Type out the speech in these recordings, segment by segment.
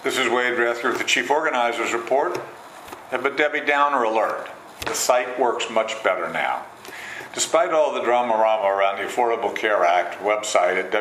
This is Wade Rathker with the Chief Organizer's Report. Have a Debbie Downer alert. The site works much better now. Despite all the drama around the Affordable Care Act website at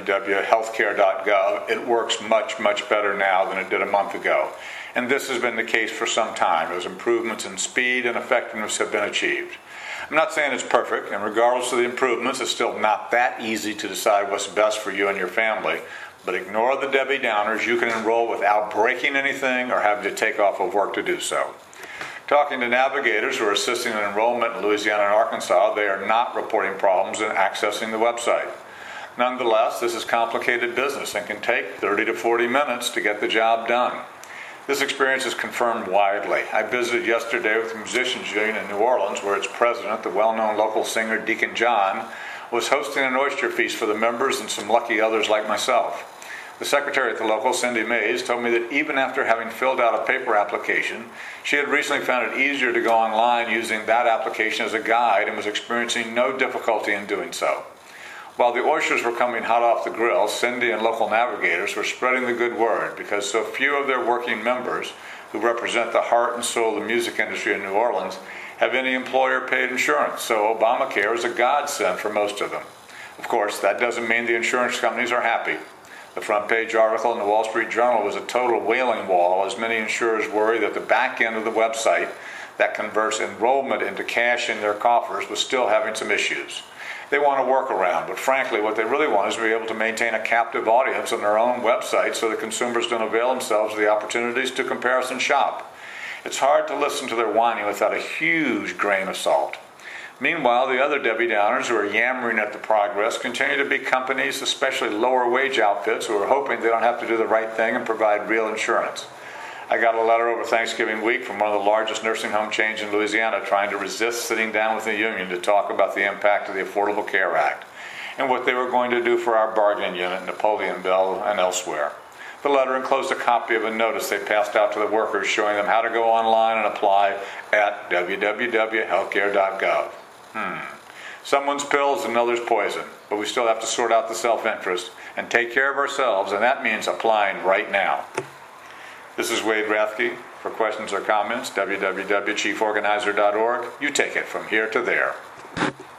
www.healthcare.gov, it works much better now than it did a month ago. And this has been the case for some time, as improvements in speed and effectiveness have been achieved. I'm not saying it's perfect, and regardless of the improvements, it's still not that easy to decide what's best for you and your family. But ignore the Debbie Downers. You can enroll without breaking anything or having to take off of work to do so. Talking to navigators who are assisting in enrollment in Louisiana and Arkansas, they are not reporting problems in accessing the website. Nonetheless, this is complicated business and can take 30 to 40 minutes to get the job done. This experience is confirmed widely. I visited yesterday with the Musicians Union in New Orleans, where its president, the well-known local singer Deacon John, was hosting an oyster feast for the members and some lucky others like myself. The secretary at the local, Cindy Mays, told me that even after having filled out a paper application, she had recently found it easier to go online using that application as a guide and was experiencing no difficulty in doing so. While the oysters were coming hot off the grill, Cindy and local navigators were spreading the good word because so few of their working members, who represent the heart and soul of the music industry in New Orleans, have any employer-paid insurance, so Obamacare is a godsend for most of them. Of course, that doesn't mean the insurance companies are happy. The front page article in the Wall Street Journal was a total wailing wall, as many insurers worry that the back end of the website that converts enrollment into cash in their coffers was still having some issues. They want a workaround, but frankly, what they really want is to be able to maintain a captive audience on their own website so that consumers don't avail themselves of the opportunities to comparison shop. It's hard to listen to their whining without a huge grain of salt. Meanwhile, the other Debbie Downers who are yammering at the progress continue to be companies, especially lower wage outfits, who are hoping they don't have to do the right thing and provide real insurance. I got a letter over Thanksgiving week from one of the largest nursing home chains in Louisiana trying to resist sitting down with the union to talk about the impact of the Affordable Care Act and what they were going to do for our bargaining unit, Napoleonville, and elsewhere. The letter enclosed a copy of a notice they passed out to the workers showing them how to go online and apply at www.healthcare.gov. Someone's pills and another's poison, but we still have to sort out the self-interest and take care of ourselves, and that means applying right now. This is Wade Rathke. For questions or comments, www.chieforganizer.org. You take it from here to there.